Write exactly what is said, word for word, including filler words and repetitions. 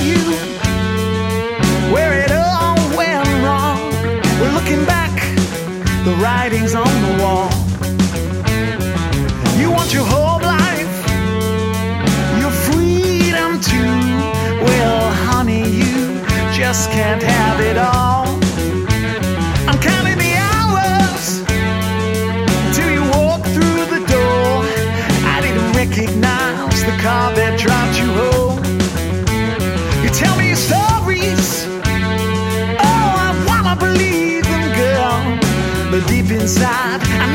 you where it all went wrong. We're looking back, the writing's on the wall. You want your whole life, your freedom too. Well, honey, you just can't have it all. I'm counting the hours till you walk through the door. I didn't recognize the car that dropped you home. You tell me your stories, oh, I wanna believe them, girl, but deep inside I